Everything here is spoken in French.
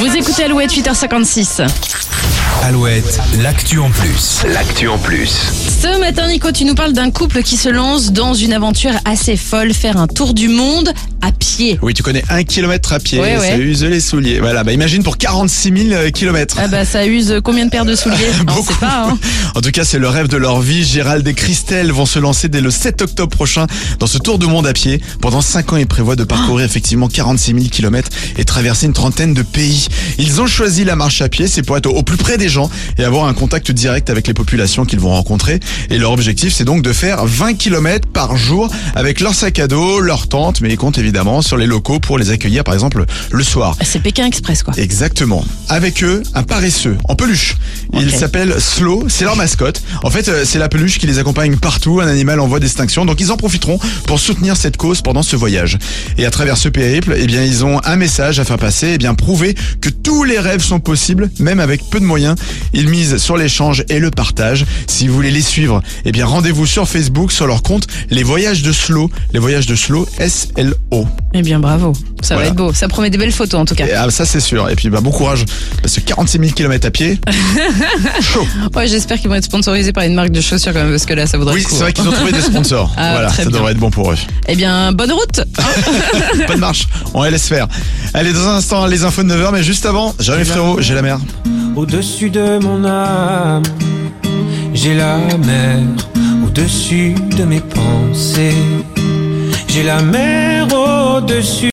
Vous écoutez Alouette, 8h56. Alouette, l'actu en plus. L'actu en plus. Ce matin, Nico, tu nous parles d'un couple qui se lance dans une aventure assez folle, faire un tour du monde à pied. Oui, tu connais 1 kilomètre à pied, Ouais. ça use les souliers. Voilà, imagine pour 46 000 kilomètres. Ah bah ça use combien de paires de souliers? On Beaucoup. sait pas, hein. En tout cas, c'est le rêve de leur vie. Gérald et Christelle vont se lancer dès le 7 octobre prochain dans ce tour du monde à pied. Pendant 5 ans, ils prévoient de parcourir effectivement 46 000 kilomètres et traverser une trentaine de pays. Ils ont choisi la marche à pied, c'est pour être au plus près des gens et avoir un contact direct avec les populations qu'ils vont rencontrer. Et leur objectif, c'est donc de faire 20 kilomètres par jour avec leur sac à dos, leur tente, mais ils comptent évidemment sur les locaux pour les accueillir, par exemple, le soir. C'est Pékin Express, quoi. Exactement. Avec eux, un paresseux en peluche. Il Ok. s'appelle Slow, c'est leur mascotte. En fait, c'est la peluche qui les accompagne partout, un animal en voie d'extinction. Donc ils en profiteront pour soutenir cette cause pendant ce voyage. Et à travers ce périple, eh bien, ils ont un message à faire passer, eh bien, prouver que tous les rêves sont possibles, même avec peu de moyens. Ils misent sur l'échange et le partage. Si vous voulez les suivre, eh bien, rendez-vous sur Facebook, sur leur compte, Les Voyages de Slow, S-L-O. Eh bien, bravo. Ça va Voilà. être beau. Ça promet des belles photos, en tout cas. Et, ça c'est sûr. Et puis bon courage, parce que 46 000 km à pied, chaud. Ouais, j'espère qu'ils vont être sponsorisés par une marque de chaussures, quand même, parce que là, ça vaudrait Oui, le coup. c'est vrai qu'ils ont trouvé des sponsors. Ah, voilà, très ça bien. devrait être bon pour eux. Eh bien, bonne route. Bonne marche, on les laisse faire. Allez, dans un instant, les infos de 9h, mais juste avant, Jérémy Frérot, j'ai la mer. Au-dessus de mon âme, j'ai la mer. Au-dessus de mes pensées, j'ai la mer au-dessus.